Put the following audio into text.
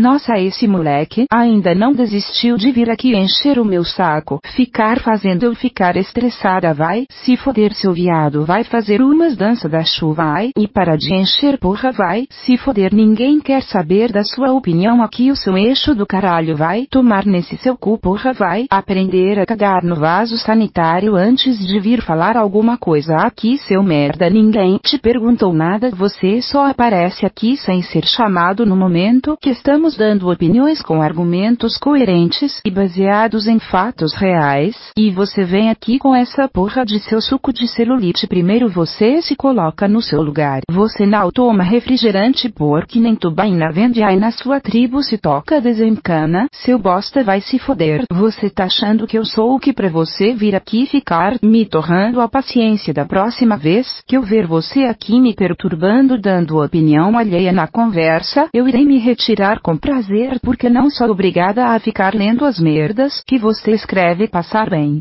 Nossa, esse moleque ainda não desistiu de vir aqui encher o meu saco, ficar fazendo eu ficar estressada. Vai se foder, seu viado, vai fazer umas danças da chuva, ai, e para de encher, porra, vai se foder, ninguém quer saber da sua opinião aqui, o seu eixo do caralho, vai tomar nesse seu cu, porra, vai aprender a cagar no vaso sanitário antes de vir falar alguma coisa aqui, seu merda, ninguém te perguntou nada, você só aparece aqui sem ser chamado no momento que estamos dando opiniões com argumentos coerentes e baseados em fatos reais, e você vem aqui com essa porra de seu suco de celulite. Primeiro você se coloca no seu lugar, você não toma refrigerante porque nem tubaína vende, aí na sua tribo se toca desencana, seu bosta, vai se foder. Você tá achando que eu sou o que pra você vir aqui ficar me torrando a paciência? Da próxima vez que eu ver você aqui me perturbando dando opinião alheia na conversa, eu irei me retirar com prazer, porque não sou obrigada a ficar lendo as merdas que você escreve. Passar bem.